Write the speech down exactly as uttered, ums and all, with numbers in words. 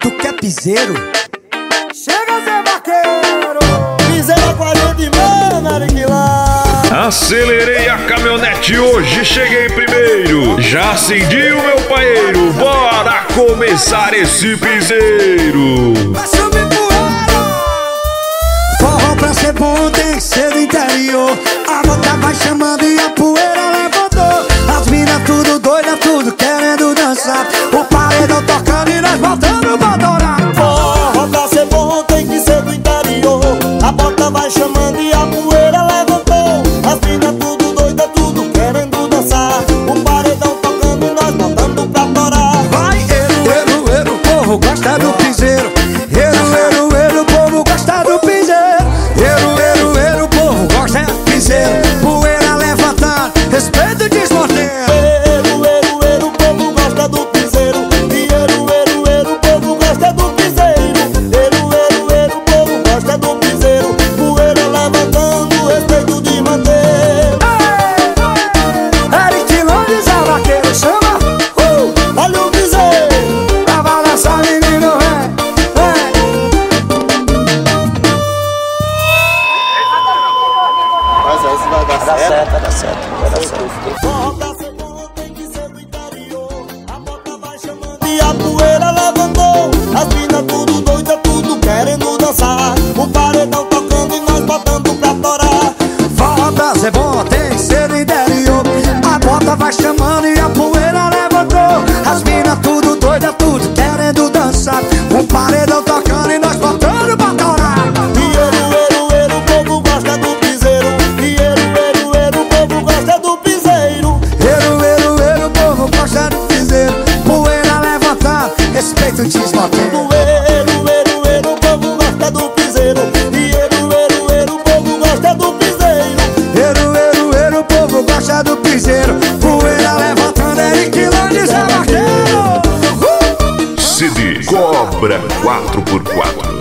Tu quer piseiro? Chega a ser vaqueiro. Piseira com a gente, mano, Ariquilá. Acelerei a caminhonete hoje, cheguei primeiro. Já acendi o meu paeiro, bora começar esse piseiro. Vai subir poeira. Forró pra ser bom tem que ser do interior. A bota vai chamando e a poeira levantou. As minas tudo doida, tudo querendo dançar. O paredão tocando e nós voltando pra adorar. Forró pra ser bom tem que ser do interior. A bota vai chamando e a poeira levantou. As minas tudo doida, tudo querendo dançar. O paredão tocando e nós voltando pra adorar. Vai, eru, eru, eru, o povo gosta do piseiro. Eru, eru, eru, o povo gosta do piseiro. Eru, eru, eru, o povo gosta do piseiro. Poeira levantando, respeito e desmonteiro. Eru, eru, eru, o povo gosta do piseiro. E eru, eru, eru, o povo gosta do piseiro. Eru, eru, eru, o povo gosta do piseiro. Poeira levantando, respeito de manter. Ariquilá diz a vaqueiro, chama. Uh, olha o piseiro. Pra balançar, menino, vem, vem. Mas aí se vai dar certo, vai dar certo, vai dar certo. Forró pra ser bom tem que ser do interior. A bota vai chamando e a poeira levantou. As minas tudo doida, tudo querendo dançar. O paredão tocando e nós botando pra torar. Forró pra ser bom tem que ser do interior. A bota vai chamando e a poeira levantou. As minas tudo doida, tudo querendo dançar. O paredão tocando e nós botando pra torar. E eru, eru, eru, o povo gosta do piseiro. E eru, eru, eru, o povo gosta do piseiro. Eru, eru, eru, o povo gosta do piseiro. Poeira levantando, respeito desmonteiro. Eru, eru, eru, o povo gosta do piseiro. E eru, eru, eru, o povo gosta do piseiro. Eru, eru, eru, o povo gosta do piseiro. Poeira levantando, Ariquilá diz a vaqueiro. C D Cobra quatro por quatro.